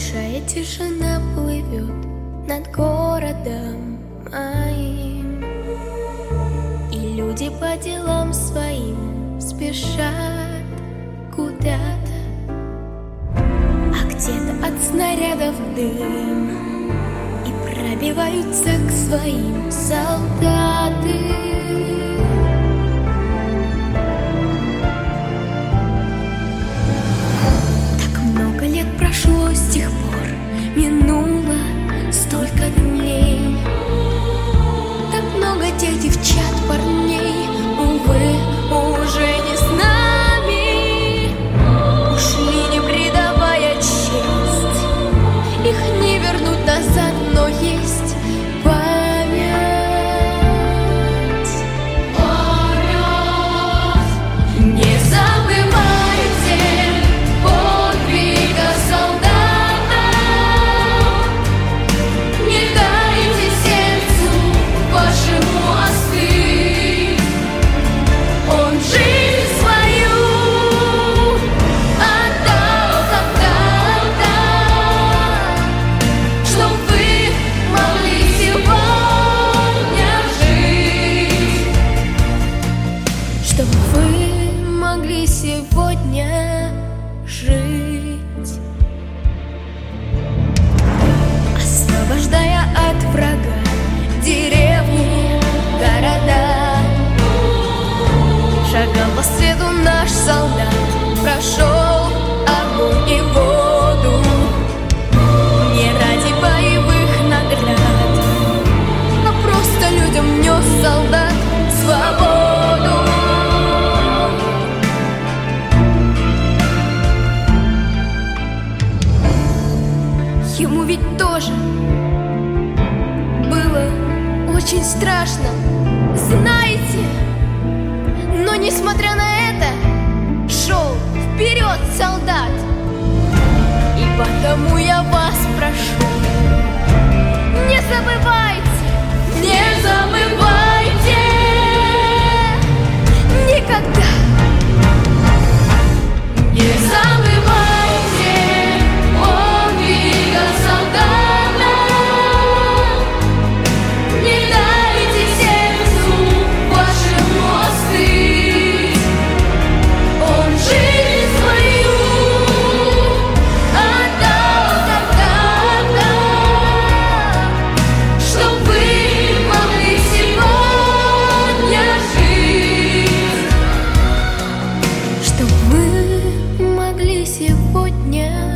Большая тишина плывет над городом моим, и люди по делам своим спешат куда-то, а где-то от снарядов дым, и пробиваются к своим солдаты. Прошло с тех пор, минуло столько дней, так много тех девчат, парней, увы, уже не с нами, ушли, не предавая честь. Их не вернуть назад, но есть память. Не забывайте подвига солдата, не дайте сердцу вашему остыть. Он жизнь свою отдал когда-то, чтоб вы могли сегодня жить, чтоб вы могли сегодня жить, освобождая от врага деревни, города. Шагал по свету наш солдат, прошел огонь и воду, не ради боевых наград, а просто людям нес солдат свободу. Ему ведь тоже было очень страшно, знаете, но несмотря на это шел вперед солдат. И потому я вас прошу, не забывайте, не забывайте никогда, не забывайте подвига солдата, не дайте сердцу вашему остыть. Он жизнь свою отдал когда-то, чтоб вы могли сегодня жить, чтоб мы могли сегодня